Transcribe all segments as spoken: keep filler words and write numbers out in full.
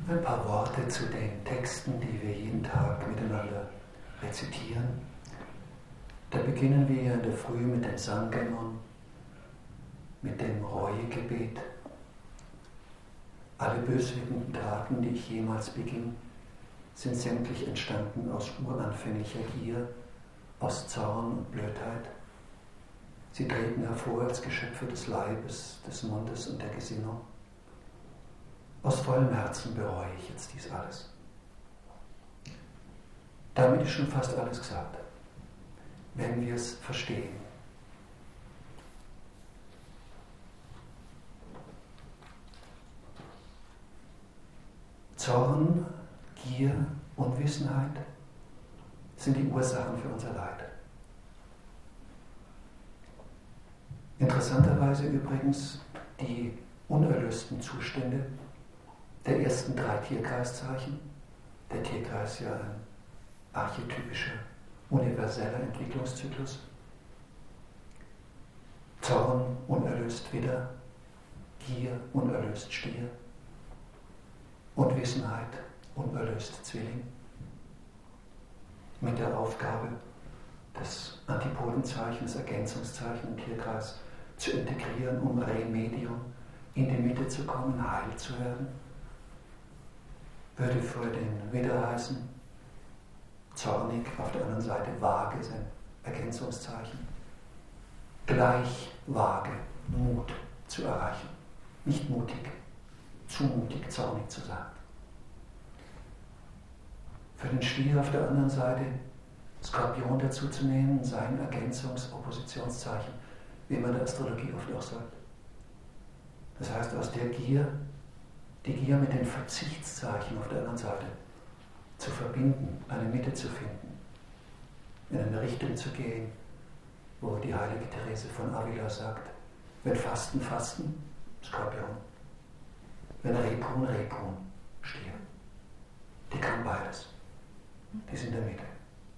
Ein paar Worte zu den Texten, die wir jeden Tag miteinander rezitieren. Da beginnen wir in der Früh mit dem Sangemon, mit dem Reuegebet. Alle böswilligen Taten, die ich jemals beging, sind sämtlich entstanden aus uranfänglicher Gier, aus Zorn und Blödheit. Sie treten hervor als Geschöpfe des Leibes, des Mundes und der Gesinnung. Aus vollem Herzen bereue ich jetzt dies alles. Damit ist schon fast alles gesagt, wenn wir es verstehen. Zorn, Gier, Unwissenheit sind die Ursachen für unser Leid. Interessanterweise übrigens die unerlösten Zustände der ersten drei Tierkreiszeichen. Der Tierkreis ja ein archetypischer, universeller Entwicklungszyklus. Zorn, unerlöst Widder, Gier, unerlöst Stier, Unwissenheit, unerlöst Zwilling. Mit der Aufgabe, das Antipodenzeichen, das Ergänzungszeichen im Tierkreis zu integrieren, um Remedium in die Mitte zu kommen, heil zu werden. Würde für den Widder heißen, zornig, auf der anderen Seite vage, sein Ergänzungszeichen. Gleich vage, Mut zu erreichen. Nicht mutig, zu mutig, zornig zu sein. Für den Stier auf der anderen Seite Skorpion dazu zu nehmen, sein Ergänzungs-Oppositionszeichen, wie man in der Astrologie oft auch sagt. Das heißt, aus der Gier, die Gier mit den Verzichtszeichen auf der anderen Seite zu verbinden, eine Mitte zu finden, in eine Richtung zu gehen, wo die heilige Therese von Avila sagt, wenn Fasten, Fasten, Skorpion, wenn Rebhuhn, Rebhuhn, Stier. Die kann beides. Die sind in der Mitte.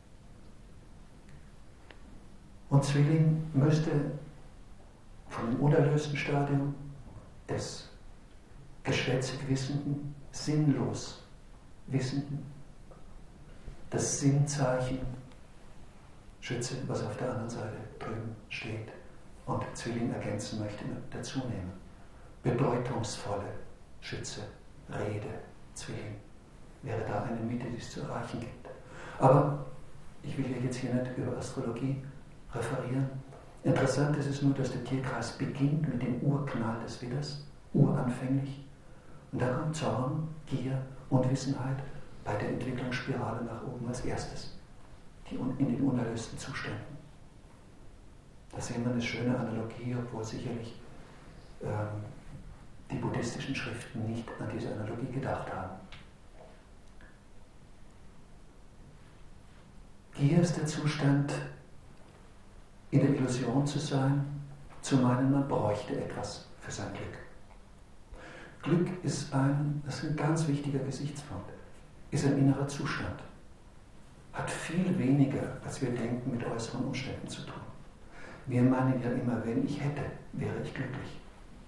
Und Zwilling müsste von dem unerlösten Stadium des geschwätzig Wissenden, sinnlos Wissenden, das Sinnzeichen Schütze, was auf der anderen Seite drüben steht und Zwilling ergänzen möchte, dazu nehmen. Bedeutungsvolle Schütze, Rede, Zwilling wäre da eine Mitte, die es zu erreichen gibt. Aber ich will jetzt hier nicht über Astrologie referieren. Interessant ist es nur, dass der Tierkreis beginnt mit dem Urknall des Widders, uranfänglich. Und da kommt Zorn, Gier, Unwissenheit bei der Entwicklungsspirale nach oben als erstes, die in den unerlösten Zuständen. Da sehen wir eine schöne Analogie, obwohl sicherlich ähm, die buddhistischen Schriften nicht an diese Analogie gedacht haben. Gier ist der Zustand, in der Illusion zu sein, zu meinen, man bräuchte etwas für sein Glück. Glück ist ein, das ist ein ganz wichtiger Gesichtspunkt, ist ein innerer Zustand. Hat viel weniger, als wir denken, mit äußeren Umständen zu tun. Wir meinen ja immer, wenn ich hätte, wäre ich glücklich.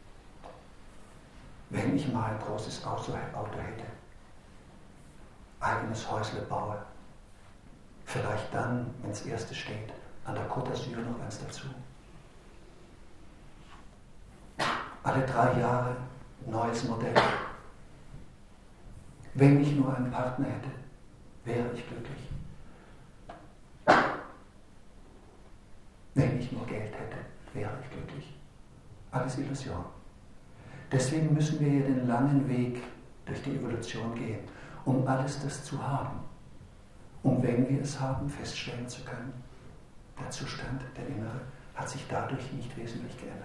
Wenn ich mal ein großes Auto hätte, eigenes Häusle baue, vielleicht dann, wenn das erste steht, an der Côte d'Azur noch eins dazu. Alle drei Jahre neues Modell. Wenn ich nur einen Partner hätte, wäre ich glücklich. Wenn ich nur Geld hätte, wäre ich glücklich. Alles Illusion. Deswegen müssen wir hier den langen Weg durch die Evolution gehen, um alles das zu haben. Um, wenn wir es haben, feststellen zu können, der Zustand, der Innere, hat sich dadurch nicht wesentlich geändert.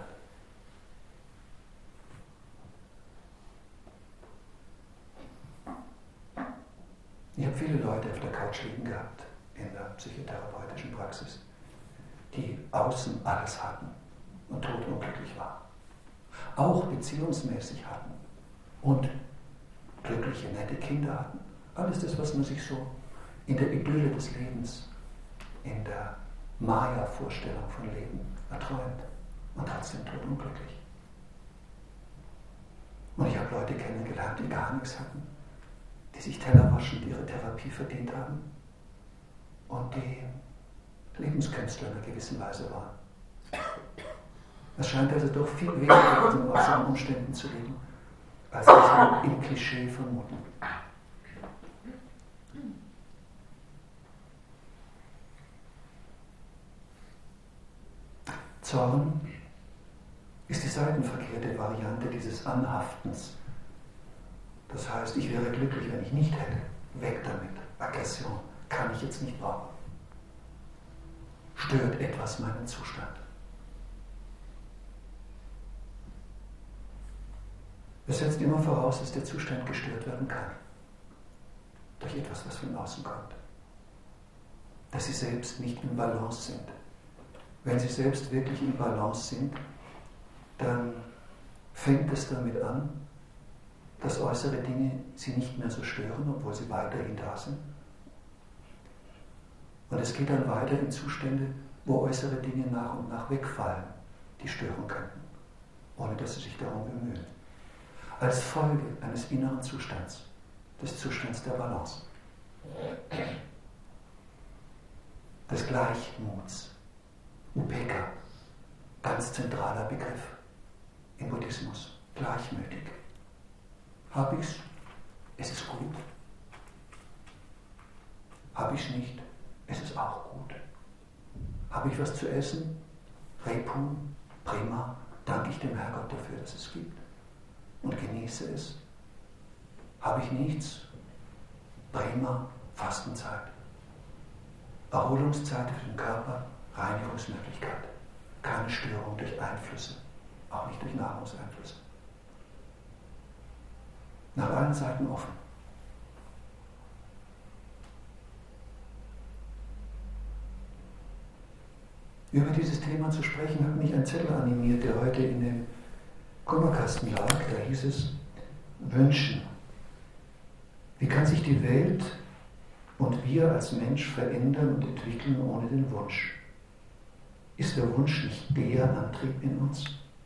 Ich habe viele Leute auf der Couch liegen gehabt, in der psychotherapeutischen Praxis, die außen alles hatten und todunglücklich waren. Auch beziehungsmäßig hatten und glückliche, nette Kinder hatten. Alles das, was man sich so in der Idylle des Lebens, in der Maya-Vorstellung von Leben erträumt und trotzdem todunglücklich. Und ich habe Leute kennengelernt, die gar nichts hatten die sich tellerwaschend ihre Therapie verdient haben und die Lebenskünstler in einer gewissen Weise waren. Es scheint also doch viel weniger in den äußeren Umständen zu liegen, als wir im Klischee vermuten. Zorn ist die seitenverkehrte Variante dieses Anhaftens. Das heißt, ich wäre glücklich, wenn ich nicht hätte. Weg damit. Aggression kann ich jetzt nicht brauchen. Stört etwas meinen Zustand. Es setzt immer voraus, dass der Zustand gestört werden kann. Durch etwas, was von außen kommt. Dass sie selbst nicht in Balance sind. Wenn sie selbst wirklich in Balance sind, dann fängt es damit an, dass äußere Dinge sie nicht mehr so stören, obwohl sie weiterhin da sind. Und es geht dann weiter in Zustände, wo äußere Dinge nach und nach wegfallen, die stören könnten, ohne dass sie sich darum bemühen. Als Folge eines inneren Zustands, des Zustands der Balance, des Gleichmuts. Upekkha, ganz zentraler Begriff im Buddhismus, gleichmütig. Hab ich's? Es ist gut. Hab ich's nicht? Es ist auch gut. Habe ich was zu essen? Repun, prima, danke ich dem Herrgott dafür, dass es gibt und genieße es. Habe ich nichts? Prima, Fastenzeit. Erholungszeit für den Körper, Reinigungsmöglichkeit. Keine Störung durch Einflüsse, auch nicht durch Nahrungseinflüsse. Nach allen Seiten offen. Über dieses Thema zu sprechen, hat mich ein Zettel animiert, der heute in dem Kummerkasten lag. Da hieß es: Wünschen. Wie kann sich die Welt und wir als Mensch verändern und entwickeln ohne den Wunsch? Ist der Wunsch nicht der Antrieb in uns?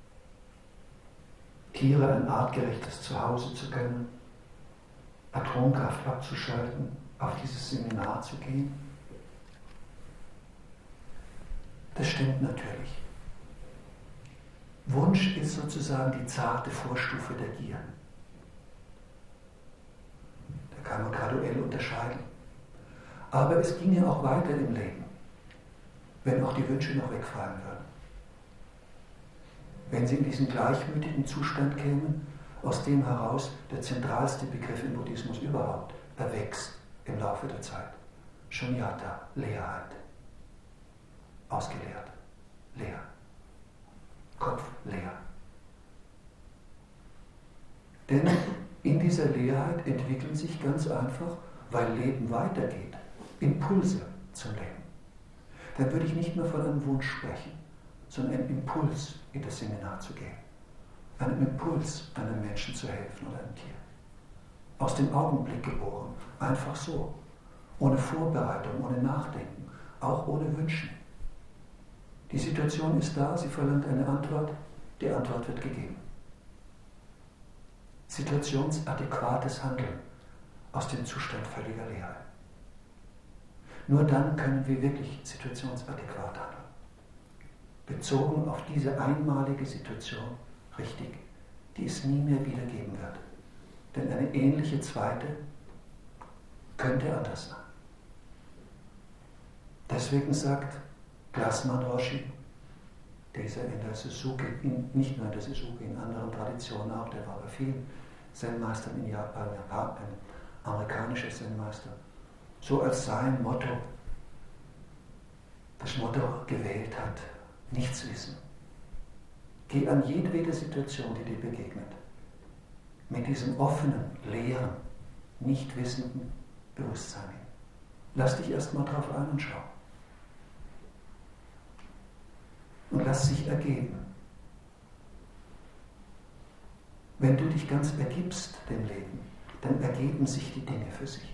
Tiere ein artgerechtes Zuhause zu gönnen, Atomkraft abzuschalten, auf dieses Seminar zu gehen? Das stimmt natürlich. Wunsch ist sozusagen die zarte Vorstufe der Gier. Da kann man graduell unterscheiden. Aber es ginge auch weiter im Leben, wenn auch die Wünsche noch wegfallen würden. Wenn sie in diesen gleichmütigen Zustand kämen, aus dem heraus der zentralste Begriff im Buddhismus überhaupt erwächst im Laufe der Zeit. Shunyata, Leerheit. Ausgeleert, leer. Kopf leer. Denn in dieser Leerheit entwickeln sich ganz einfach, weil Leben weitergeht, Impulse zum Leben. Dann würde ich nicht mehr von einem Wunsch sprechen, sondern einem Impuls, in das Seminar zu gehen. Einem Impuls, einem Menschen zu helfen oder einem Tier. Aus dem Augenblick geboren, einfach so. Ohne Vorbereitung, ohne Nachdenken, auch ohne Wünschen. Die Situation ist da, sie verlangt eine Antwort, die Antwort wird gegeben. Situationsadäquates Handeln aus dem Zustand völliger Leerheit. Nur dann können wir wirklich situationsadäquat handeln. Bezogen auf diese einmalige Situation, richtig, die es nie mehr wieder geben wird. Denn eine ähnliche zweite könnte anders sein. Deswegen sagt Glassman Roshi, dieser in der Suzuki, in, nicht nur in der Suzuki, in anderen Traditionen auch, der war bei vielen Zen-Meistern in Japan, ein amerikanischer Zen-Meister, so als sein Motto, das Motto gewählt hat, nichts wissen. Geh an jedwede Situation, die dir begegnet, mit diesem offenen, leeren, nicht wissenden Bewusstsein hin. Lass dich erstmal drauf ein und schau. Und lass sich ergeben. Wenn du dich ganz ergibst dem Leben, dann ergeben sich die Dinge für sich.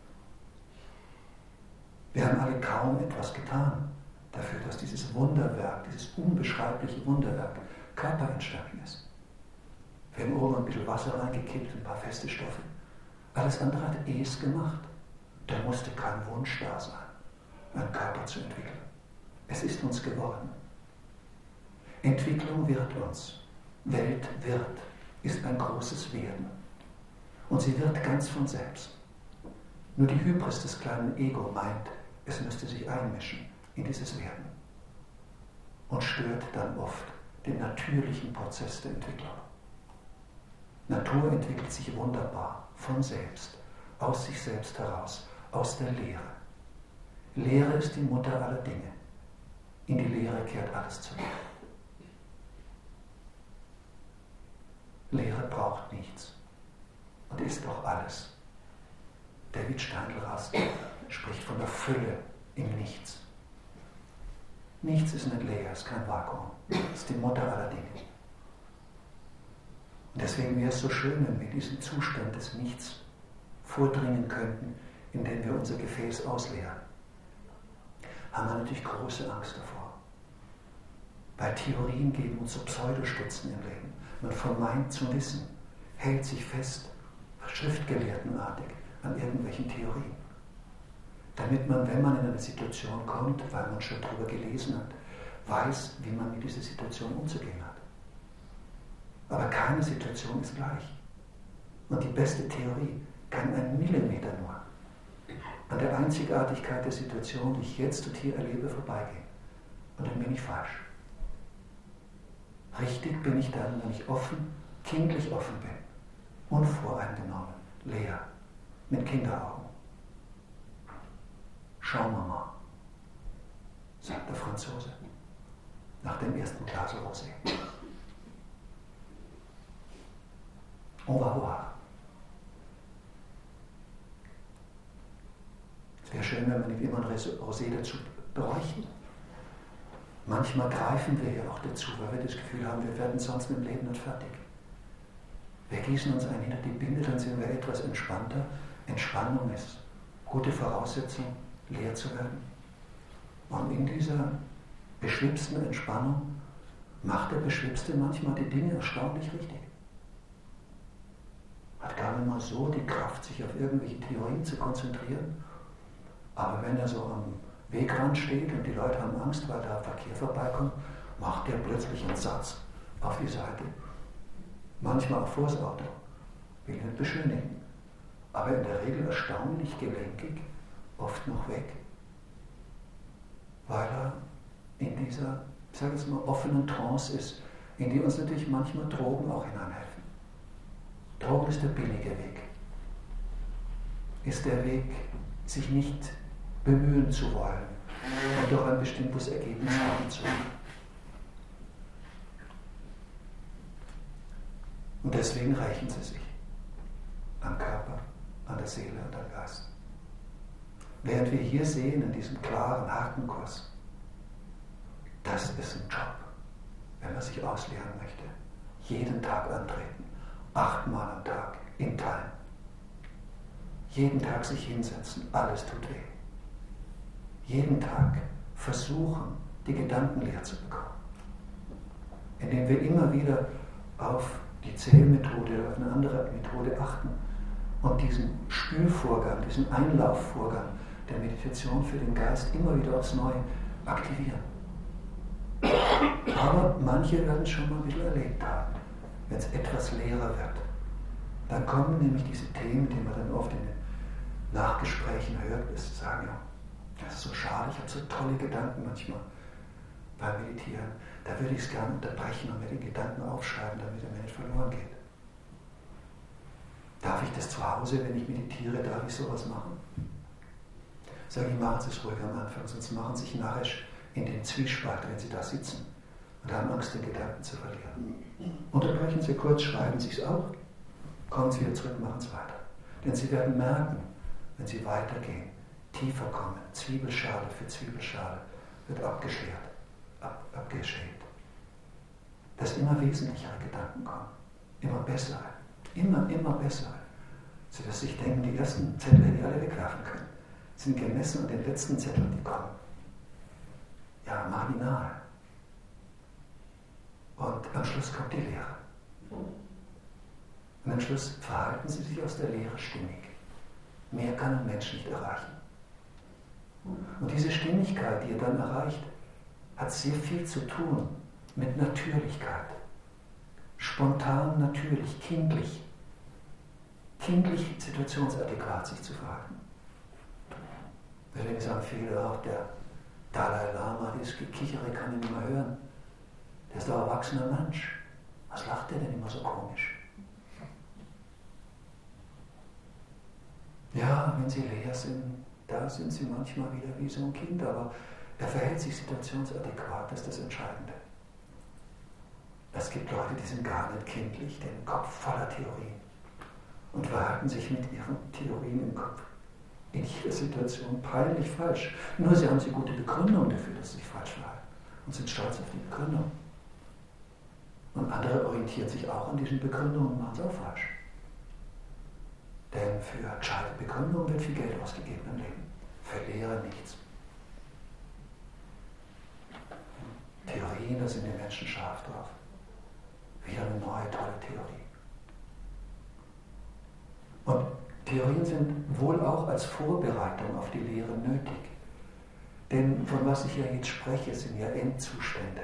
Wir haben alle kaum etwas getan dafür, dass dieses Wunderwerk, dieses unbeschreibliche Wunderwerk Körper entstanden ist. Wir haben oben ein bisschen Wasser reingekippt, ein paar feste Stoffe, Alles andere hat es gemacht. Da musste kein Wunsch da sein, einen Körper zu entwickeln. Es ist uns geworden. Entwicklung wird uns. Welt wird, ist ein großes Werden. Und sie wird ganz von selbst. Nur die Hybris des kleinen Ego meint, es müsste sich einmischen in dieses Werden und stört dann oft den natürlichen Prozess der Entwicklung. Natur entwickelt sich wunderbar, von selbst, aus sich selbst heraus, aus der Lehre. Lehre ist die Mutter aller Dinge. In die Lehre kehrt alles zurück. Lehre braucht nichts und ist doch alles. David Steindl-Rast spricht von der Fülle im Nichts. Nichts ist nicht leer, ist kein Vakuum. Es ist die Mutter aller Dinge. Und deswegen wäre es so schön, wenn wir diesen Zustand des Nichts vordringen könnten, indem wir unser Gefäß ausleeren. Haben wir natürlich große Angst davor. Weil Theorien geben uns so Pseudostützen im Leben. Man vermeint zu wissen, hält sich fest, schriftgelehrtenartig, an irgendwelchen Theorien. Damit man, wenn man in eine Situation kommt, weil man schon darüber gelesen hat, weiß, wie man mit dieser Situation umzugehen hat. Aber keine Situation ist gleich. Und die beste Theorie kann ein Millimeter nur an der Einzigartigkeit der Situation, die ich jetzt und hier erlebe, vorbeigehen. Und dann bin ich falsch. Richtig bin ich dann, wenn ich offen, kindlich offen bin, unvoreingenommen, leer, mit Kinderaugen. Schauen wir mal, sagt der Franzose nach dem ersten Glas Rosé. On va voir. Es wäre schön, wenn wir nicht immer ein Rosé dazu bräuchten. Manchmal greifen wir ja auch dazu, weil wir das Gefühl haben, wir werden sonst mit dem Leben nicht fertig. Wir gießen uns ein hinter die Binde, dann sind wir etwas entspannter. Entspannung ist gute Voraussetzung, leer zu werden. Und in dieser beschwipsten Entspannung macht der Beschwipste manchmal die Dinge erstaunlich richtig. Hat gar nicht mal so die Kraft, sich auf irgendwelche Theorien zu konzentrieren. Aber wenn er so am Wegrand steht und die Leute haben Angst, weil da Verkehr vorbeikommt, macht er plötzlich einen Satz auf die Seite. Manchmal auch vors Auto. Will nicht beschönigen. Aber in der Regel erstaunlich gelenkig, oft noch weg. Weil er in dieser, ich sage jetzt mal, offenen Trance ist, in die uns natürlich manchmal Drogen auch hineinhelfen. Drogen ist der billige Weg. Ist der Weg, sich nicht bemühen zu wollen und doch ein bestimmtes Ergebnis haben zu wollen. Und deswegen rächen sie sich am Körper, an der Seele und am Geist. Während wir hier sehen, in diesem klaren, harten Kurs, das ist ein Job, wenn man sich ausleeren möchte. Jeden Tag antreten, achtmal am Tag, in Time. Jeden Tag sich hinsetzen, alles tut weh. Jeden Tag versuchen, die Gedanken leer zu bekommen. Indem wir immer wieder auf die Zählmethode oder auf eine andere Methode achten und diesen Spülvorgang, diesen Einlaufvorgang der Meditation für den Geist immer wieder aufs Neue aktivieren. Aber manche werden es schon mal ein bisschen erlebt haben, wenn es etwas leerer wird. Dann kommen nämlich diese Themen, die man dann oft in den Nachgesprächen hört, ist sagen, ja, das ist so schade, ich habe so tolle Gedanken manchmal beim Meditieren. Da würde ich es gerne unterbrechen und mir den Gedanken aufschreiben, damit er mir nicht verloren geht. Darf ich das zu Hause, wenn ich meditiere, darf ich sowas machen? Sage ich, machen Sie es ruhig am Anfang, sonst machen Sie sich nachher in den Zwiespalt, wenn Sie da sitzen und haben Angst, den Gedanken zu verlieren. Unterbrechen Sie kurz, schreiben Sie es auf, kommen Sie wieder zurück, machen es weiter. Denn Sie werden merken, wenn Sie weitergehen, tiefer kommen, Zwiebelschale für Zwiebelschale wird abgeschert, ab, abgeschält. Dass immer wesentlichere Gedanken kommen, immer bessere, immer, immer bessere. Sodass Sie sich denken, die ersten Zettel hätte ich alle wegwerfen können, sind gemessen an den letzten Zetteln, die kommen. Ja, marginal. Und am Schluss kommt die Lehre. Und am Schluss verhalten sie sich aus der Lehre stimmig. Mehr kann ein Mensch nicht erreichen. Und diese Stimmigkeit, die er dann erreicht, hat sehr viel zu tun mit Natürlichkeit. Spontan, natürlich, kindlich. Kindlich, situationsadäquat sich zu verhalten. Deswegen sagen viele auch, der Dalai Lama, dieses Gekichere kann ich nicht mehr hören. Der ist ein erwachsener Mensch. Was lacht der denn immer so komisch? Ja, wenn sie leer sind, da sind sie manchmal wieder wie so ein Kind, aber er verhält sich situationsadäquat, das ist das Entscheidende. Es gibt Leute, die sind gar nicht kindlich, den Kopf voller Theorien und verhalten sich mit ihren Theorien im Kopf in jeder Situation peinlich falsch. Nur sie haben sie gute Begründung dafür, dass sie sich falsch verhalten und sind stolz auf die Begründung. Und andere orientieren sich auch an diesen Begründungen und machen es auch falsch. Denn für gescheite Begründungen wird viel Geld ausgegeben im Leben. Für Lehre nichts. Theorien, da sind die Menschen scharf drauf. Wieder eine neue, tolle Theorie. Und Theorien sind wohl auch als Vorbereitung auf die Lehre nötig. Denn von was ich ja jetzt spreche, sind ja Endzustände.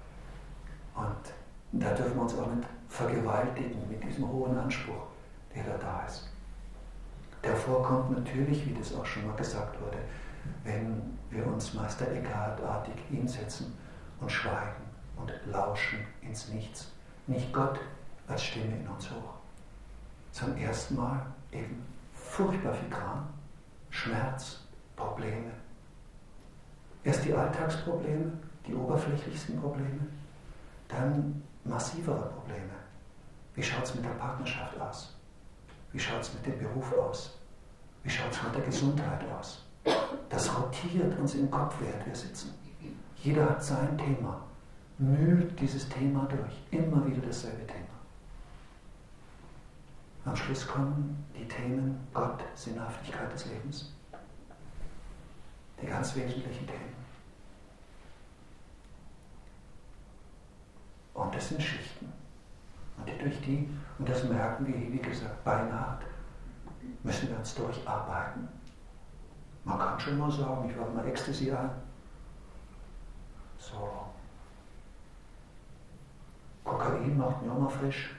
Und da dürfen wir uns auch nicht vergewaltigen mit diesem hohen Anspruch, der da da ist. Der vorkommt natürlich, wie das auch schon mal gesagt wurde, wenn wir uns Meister Eckhart-artig hinsetzen und schweigen und lauschen ins Nichts. Nicht Gott als Stimme in uns hoch. Zum ersten Mal eben furchtbar viel Kram, Schmerz, Probleme. Erst die Alltagsprobleme, die oberflächlichsten Probleme, dann massivere Probleme. Wie schaut es mit der Partnerschaft aus? Wie schaut es mit dem Beruf aus? Wie schaut es mit der Gesundheit aus? Das rotiert uns im Kopf, während wir sitzen. Jeder hat sein Thema, mühlt dieses Thema durch, immer wieder dasselbe Thema. Am Schluss kommen die Themen Gott, Sinnhaftigkeit des Lebens, die ganz wesentlichen Themen. Und das sind Schichten. Und durch die, und das merken wir, wie gesagt, beinhart, müssen wir uns durcharbeiten. Man kann schon mal sagen, ich warte mal Ecstasy an. So. Kokain macht mich auch mal frisch.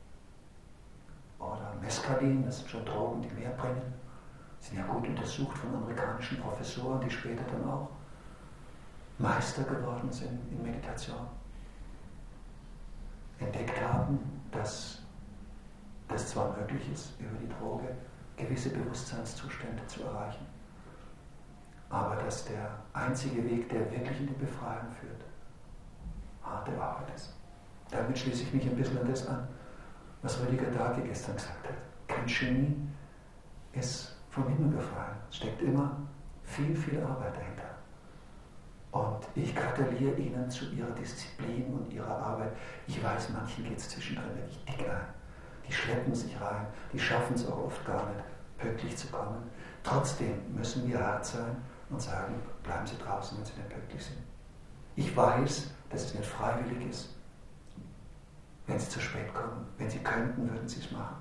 Oder Mescalin, das sind schon Drogen, die mehr bringen. Sind ja gut untersucht von amerikanischen Professoren, die später dann auch Meister geworden sind in Meditation. Entdeckt haben, dass das zwar möglich ist, über die Droge gewisse Bewusstseinszustände zu erreichen, aber dass der einzige Weg, der wirklich in die Befreiung führt, harte Arbeit ist. Damit schließe ich mich ein bisschen an das an, was Rüdiger Dahlke gestern gesagt hat. Kein Genie ist vom Himmel gefallen. Es steckt immer viel, viel Arbeit dahinter. Und ich gratuliere Ihnen zu Ihrer Disziplin und Ihrer Arbeit. Ich weiß, manchen geht es zwischendrin wirklich dick ein. Die schleppen sich rein, die schaffen es auch oft gar nicht, pünktlich zu kommen. Trotzdem müssen wir hart sein und sagen, bleiben Sie draußen, wenn Sie nicht pünktlich sind. Ich weiß, dass es nicht freiwillig ist, wenn Sie zu spät kommen. Wenn Sie könnten, würden Sie es machen.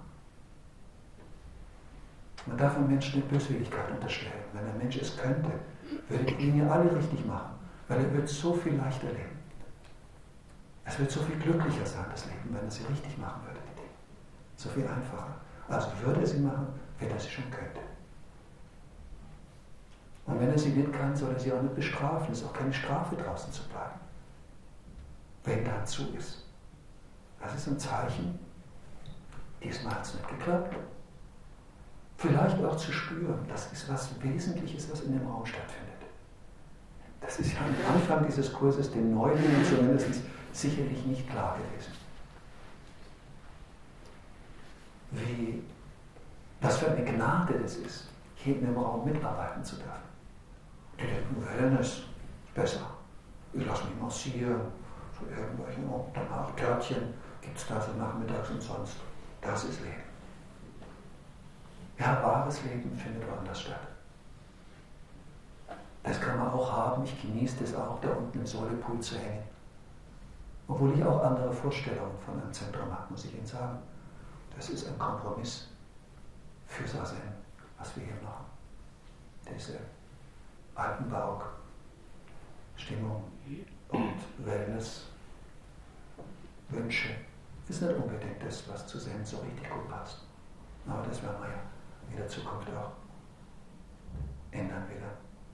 Man darf einem Menschen nicht Böswilligkeit unterstellen. Wenn ein Mensch es könnte, würde die Linie alle richtig machen, weil er wird so viel leichter leben. Es wird so viel glücklicher sein, das Leben, wenn er sie richtig machen würde, die Dinge. So viel einfacher. Also würde er sie machen, wenn er sie schon könnte. Und wenn er sie nicht kann, soll er sie auch nicht bestrafen. Es ist auch keine Strafe, draußen zu bleiben, wenn dazu ist. Das ist ein Zeichen, diesmal hat es nicht geklappt. Vielleicht auch zu spüren, das ist was Wesentliches, was in dem Raum stattfindet. Das ist ja am Anfang dieses Kurses den Neulingen zumindest sicherlich nicht klar gewesen. Wie, was für eine Gnade das ist, hier in dem Raum mitarbeiten zu dürfen. Die denken, Wellness ist besser. Ich lasse mich massieren, so irgendwelche, und danach Törtchen gibt es da so nachmittags und sonst. Das ist Leben. Ja, wahres Leben findet woanders statt. Das kann man auch haben, ich genieße das auch, da unten im Solepool zu hängen. Obwohl ich auch andere Vorstellungen von einem Zentrum habe, muss ich Ihnen sagen. Das ist ein Kompromiss für Sazen, was wir hier machen. Diese Alpenbarock-Stimmung und Wellness-Wünsche ist nicht unbedingt das, was zu Zen so richtig gut passt. Aber das werden wir ja in der Zukunft auch ändern wieder.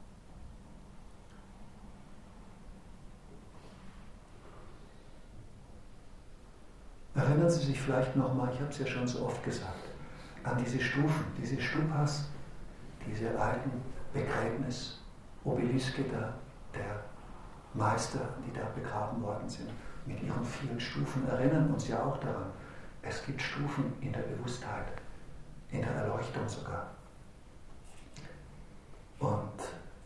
Erinnern Sie sich vielleicht nochmal, ich habe es ja schon so oft gesagt, an diese Stufen, diese Stupas, diese alten Begräbnis-Obeliske der, der Meister, die da begraben worden sind, mit ihren vielen Stufen, erinnern uns ja auch daran, es gibt Stufen in der Bewusstheit, in der Erleuchtung sogar. Und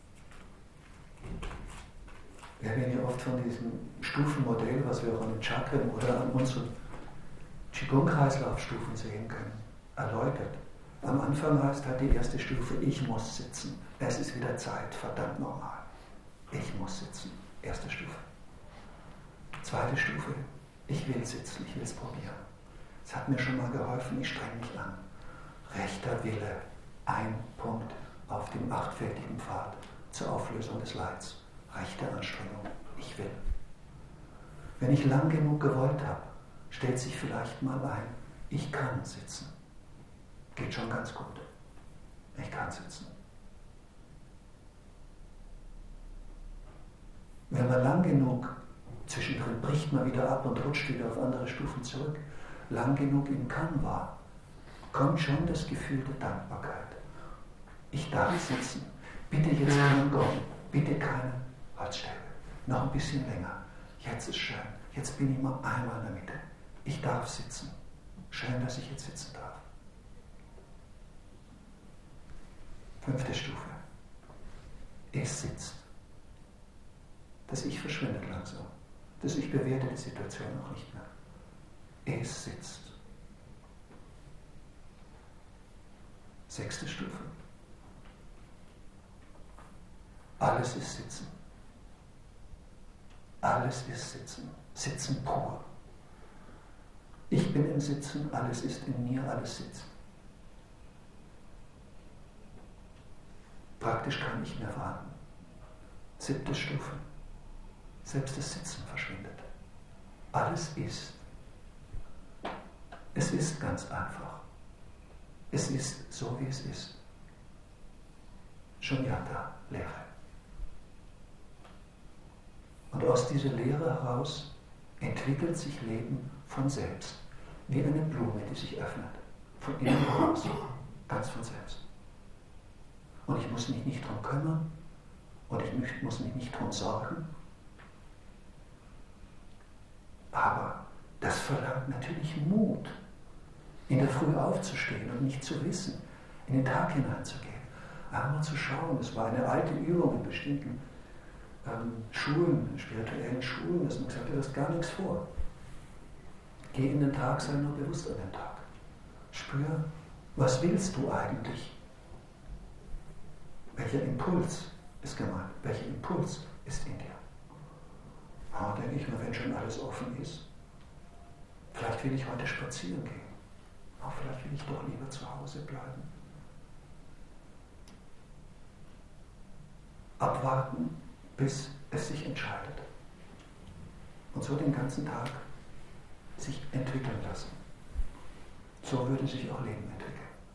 wir werden ja oft von diesem Stufenmodell, was wir auch an den Chakren oder an unseren Qigong-Kreislaufstufen sehen können, erläutert. Am Anfang heißt halt die erste Stufe, ich muss sitzen. Es ist wieder Zeit, verdammt nochmal. Ich muss sitzen. Erste Stufe. Zweite Stufe, ich will sitzen, ich will es probieren. Es hat mir schon mal geholfen, ich strenge mich an. Rechter Wille, ein Punkt auf dem achtfältigen Pfad zur Auflösung des Leids. Rechte Anstrengung, ich will. Wenn ich lang genug gewollt habe, stellt sich vielleicht mal ein, ich kann sitzen. Geht schon ganz gut. Ich kann sitzen. Wenn man lang genug, zwischendrin bricht man wieder ab und rutscht wieder auf andere Stufen zurück, lang genug im Kann war, kommt schon das Gefühl der Dankbarkeit. Ich darf sitzen. Bitte jetzt keinen Gong, bitte keine Holzstäbe. Noch ein bisschen länger. Jetzt ist schön. Jetzt bin ich mal einmal in der Mitte. Ich darf sitzen. Schön, dass ich jetzt sitzen darf. Fünfte Stufe. Es sitzt. Das Ich verschwindet langsam. Das Ich bewertet die Situation auch nicht mehr. Es sitzt. Sechste Stufe. Alles ist Sitzen. Alles ist Sitzen. Sitzen pur. Ich bin im Sitzen, alles ist in mir, alles sitzt. Praktisch kann ich mehr warten. Siebte Stufe. Selbst das Sitzen verschwindet. Alles ist. Es ist ganz einfach. Es ist so, wie es ist. Shunyata, Leere. Und aus dieser Leere heraus entwickelt sich Leben von selbst, wie eine Blume, die sich öffnet, von innen heraus, ganz von selbst. Und ich muss mich nicht darum kümmern und ich muss mich nicht darum sorgen. Aber das verlangt natürlich Mut, in der Früh aufzustehen und nicht zu wissen, in den Tag hineinzugehen, einmal zu schauen. Es war eine alte Übung in bestimmten ähm, Schulen, spirituellen Schulen, dass man gesagt hat, du hast gar nichts vor. Geh in den Tag, sei nur bewusst an den Tag. Spür, was willst du eigentlich? Welcher Impuls ist gemeint? Welcher Impuls ist in dir? Ah, denke ich mir, wenn schon alles offen ist, vielleicht will ich heute spazieren gehen. Ah, vielleicht will ich doch lieber zu Hause bleiben. Abwarten, bis es sich entscheidet. Und so den ganzen Tag sich entwickeln lassen. So würde sich auch Leben entwickeln.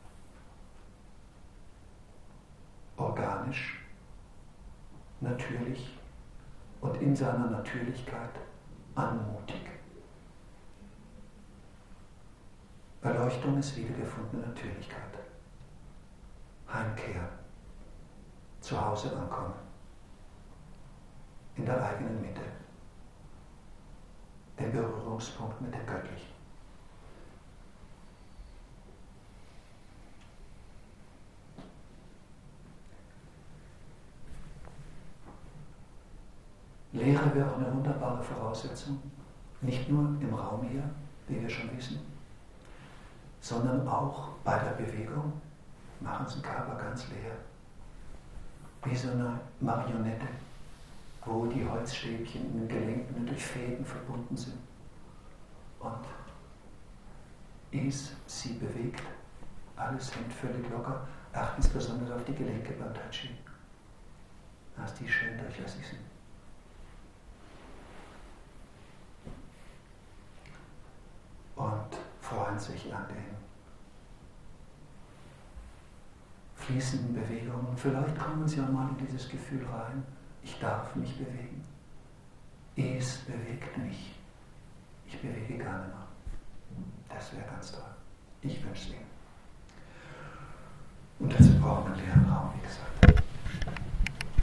Organisch, natürlich und in seiner Natürlichkeit anmutig. Erleuchtung ist wiedergefundene Natürlichkeit. Heimkehr, zu Hause ankommen, in der eigenen Mitte, den Berührungspunkt mit dem Göttlichen. Lehre wäre auch eine wunderbare Voraussetzung, nicht nur im Raum hier, wie wir schon wissen, sondern auch bei der Bewegung. Machen Sie den Körper ganz leer, wie so eine Marionette, wo die Holzstäbchen in den Gelenken durch Fäden verbunden sind. Und es sie bewegt. Alles hängt völlig locker. Achtens besonders auf die Gelenke beim Tai Chi, dass die schön durchlässig sind. Und freuen sich an den fließenden Bewegungen. Vielleicht kommen Sie auch mal in dieses Gefühl rein, ich darf mich bewegen. Es bewegt mich. Ich bewege gar nicht mehr. Das wäre ganz toll. Ich wünsche es Ihnen. Und dazu brauchen wir einen leeren Raum, wie gesagt.